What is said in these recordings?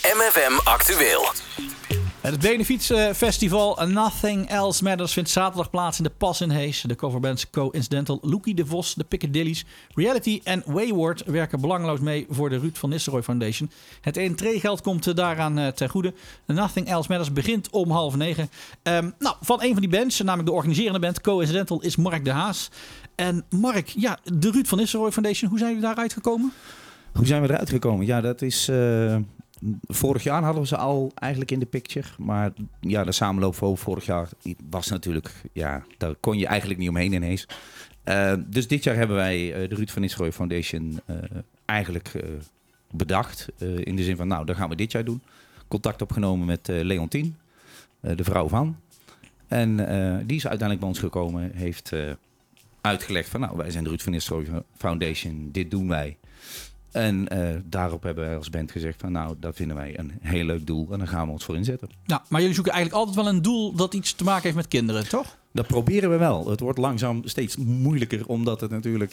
MFM Actueel. Het benefietsfestival Nothing Else Matters vindt zaterdag plaats in de Pas in Hees. De coverbands Coincidental, Loekie de Vos, de Piccadillys, Reality en Wayward werken belangeloos mee voor de Ruud van Nistelrooy Foundation. Het entreegeld komt daaraan ten goede. Nothing Else Matters begint om 8:30. Van een van die bands, namelijk de organiserende band Coincidental, is Mark de Haas. En Mark, de Ruud van Nistelrooy Foundation, hoe zijn jullie daaruit gekomen? Hoe zijn we eruit gekomen? Ja, dat is... Vorig jaar hadden we ze al eigenlijk in de picture. Maar ja, de samenloop van vorig jaar was natuurlijk... Ja, daar kon je eigenlijk niet omheen ineens. Dus dit jaar hebben wij de Ruud van Nistelrooy Foundation eigenlijk bedacht. In de zin van, dat gaan we dit jaar doen. Contact opgenomen met Leontien, de vrouw van. En die is uiteindelijk bij ons gekomen. Heeft uitgelegd van, wij zijn de Ruud van Nistelrooy Foundation. Dit doen wij. En daarop hebben wij als band gezegd van dat vinden wij een heel leuk doel en daar gaan we ons voor inzetten. Ja, maar jullie zoeken eigenlijk altijd wel een doel dat iets te maken heeft met kinderen, toch? Dat proberen we wel. Het wordt langzaam steeds moeilijker omdat het natuurlijk,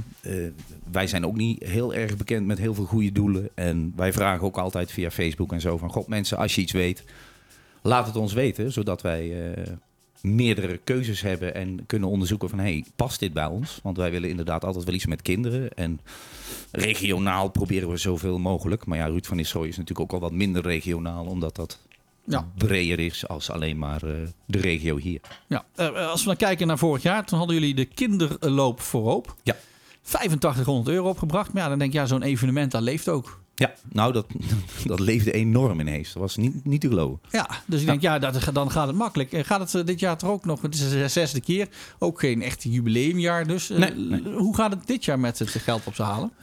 wij zijn ook niet heel erg bekend met heel veel goede doelen. En wij vragen ook altijd via Facebook en zo van, god mensen, als je iets weet, laat het ons weten, zodat wij... meerdere keuzes hebben en kunnen onderzoeken van past dit bij ons? Want wij willen inderdaad altijd wel iets met kinderen. En regionaal proberen we zoveel mogelijk. Maar Ruud van Nistelrooy is natuurlijk ook al wat minder regionaal, omdat dat breder is als alleen maar de regio hier. Ja, als we dan kijken naar vorig jaar, toen hadden jullie de kinderloop voorop. Ja. €8500 opgebracht. Maar dan denk je, zo'n evenement, dat leeft ook. Ja, dat leefde enorm ineens. Dat was niet te geloven. Ja, dus ik denk, dan gaat het makkelijk. Gaat het dit jaar toch ook nog? Het is de 6e keer. Ook geen echt jubileumjaar dus. Nee. Hoe gaat het dit jaar met het geld op ze halen?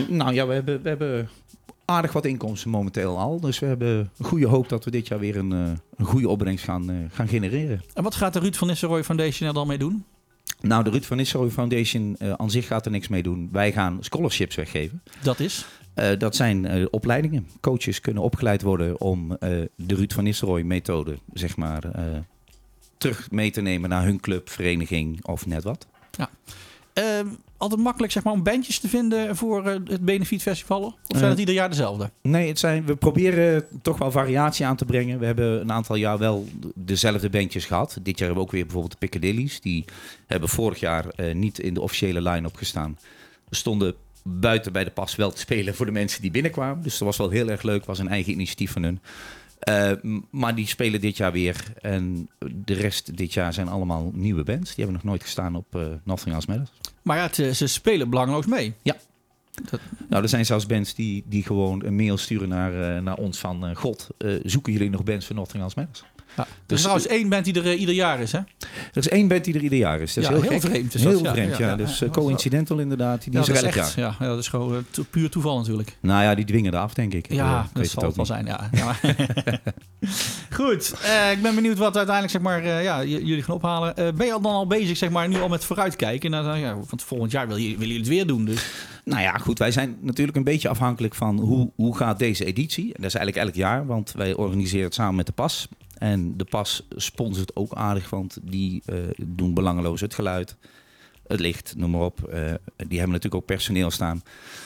We hebben aardig wat inkomsten momenteel al. Dus we hebben een goede hoop dat we dit jaar weer een goede opbrengst gaan genereren. En wat gaat de Ruud van Nistelrooy Foundation er dan mee doen? De Ruud van Nistelrooy Foundation aan zich gaat er niks mee doen. Wij gaan scholarships weggeven. Dat is? Dat zijn opleidingen. Coaches kunnen opgeleid worden om de Ruud van Nistelrooy methode, zeg maar, terug mee te nemen naar hun club, vereniging of net wat. Ja. Altijd makkelijk, zeg maar, om bandjes te vinden voor het Benefietfestival? Of zijn het ieder jaar dezelfde? Nee, we proberen toch wel variatie aan te brengen. We hebben een aantal jaar wel dezelfde bandjes gehad. Dit jaar hebben we ook weer bijvoorbeeld de Piccadillys. Die hebben vorig jaar niet in de officiële line-up gestaan. We stonden buiten bij de Pas wel te spelen voor de mensen die binnenkwamen. Dus dat was wel heel erg leuk. Was een eigen initiatief van hun. Maar die spelen dit jaar weer. En de rest dit jaar zijn allemaal nieuwe bands. Die hebben nog nooit gestaan op Nothing Else Matters. Maar ze spelen belangeloos mee. Ja. Er zijn zelfs bands die gewoon een mail sturen naar ons van... God, zoeken jullie nog bands voor Nothing Else Matters? Ja, er is trouwens één band die er ieder jaar is, hè? Er is één band die er ieder jaar is. Dat is heel vreemd. Heel vreemd, ja. Dus Coincidental inderdaad, die is er elk jaar. Ja, dat is gewoon puur toeval natuurlijk. Die dwingen er af, denk ik. Ja, dat zal het wel zijn, ja. Goed, ik ben benieuwd wat uiteindelijk, zeg maar, jullie gaan ophalen. Ben je dan al bezig, zeg maar, nu al met vooruitkijken? Want volgend jaar willen jullie het weer doen, dus... Goed, wij zijn natuurlijk een beetje afhankelijk van hoe gaat deze editie. En dat is eigenlijk elk jaar, want wij organiseren het samen met de Pas. En de Pas sponsort ook aardig, want die doen belangeloos het geluid, het licht, noem maar op. Die hebben natuurlijk ook personeel staan.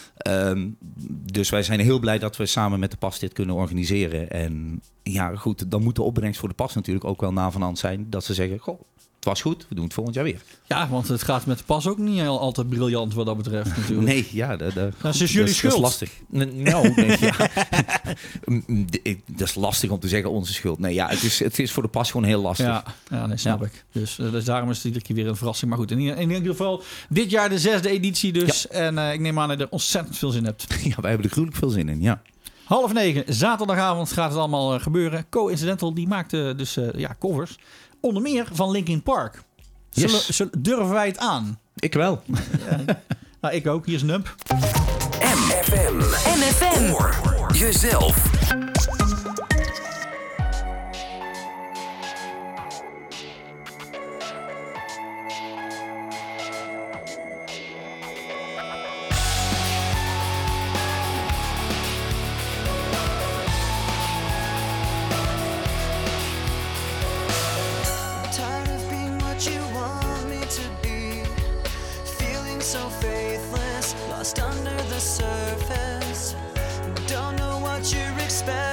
Dus wij zijn heel blij dat we samen met de Pas dit kunnen organiseren. En goed, dan moet de opbrengst voor de Pas natuurlijk ook wel na van hand zijn. Dat ze zeggen, goh, het was goed, we doen het volgend jaar weer. Ja, want het gaat met de Pas ook niet heel altijd briljant wat dat betreft natuurlijk. Nee, dat is jullie schuld. Dat is lastig. Dat is lastig om te zeggen onze schuld. Nee, het is voor de Pas gewoon heel lastig. Ja, nee, snap ik. Dus daarom is het iedere keer weer een verrassing. Maar goed, in ieder geval dit jaar de 6e editie dus. Ja. En ik neem aan dat je er ontzettend veel zin hebt. Ja, wij hebben er gruwelijk veel zin in, ja. 8:30, zaterdagavond gaat het allemaal gebeuren. Coincidental, die maakte dus covers. Onder meer van Linkin Park. Durven wij het aan? Ik wel. Ik ook. Hier is Nump. MFM. Voor jezelf. Lost under the surface. Don't know what you're expecting.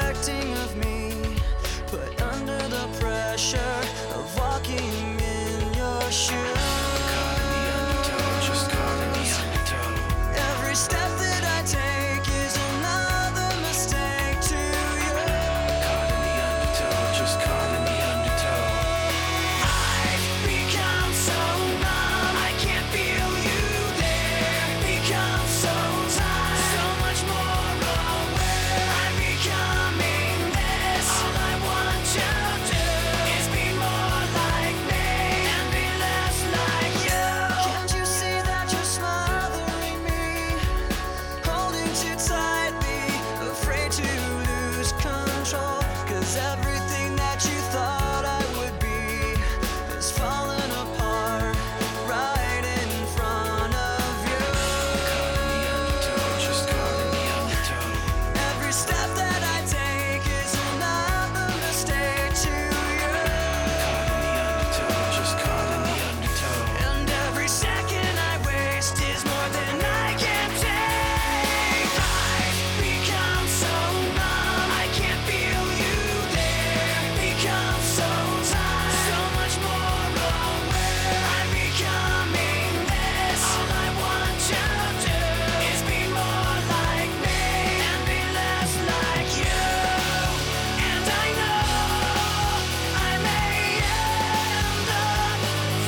'Cause everything that you thought I would be is falling apart right in front of you. Caught in the undertow, just caught in the undertow. Every step that I take is another mistake to you. Caught in the undertow, just caught in the undertow. And every second I waste is more than I can take. I've become so numb, I can't feel you there. Become so tired, so much more aware. I'm becoming this. All I want you to do is be more like me and be less like you. And I know I may end up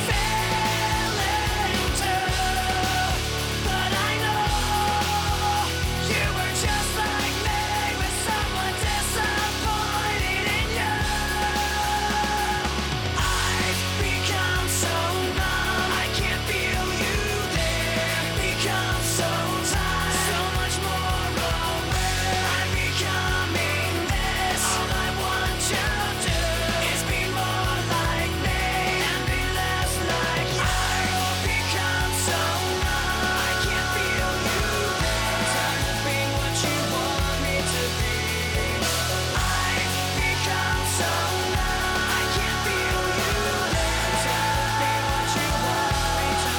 failing too, but I know you were just like me, with someone disappointed in you. I've become so numb, I can't feel you there. Become so tired, so much more aware. I'm becoming this. All I want you to do is be more like me and be less like you. I've become so numb, I can't feel you there. Tired of being what you want me to be. I've become so numb, I can't feel you there. Tired of being what you want me to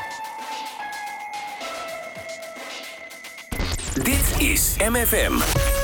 be. Dit is MFM.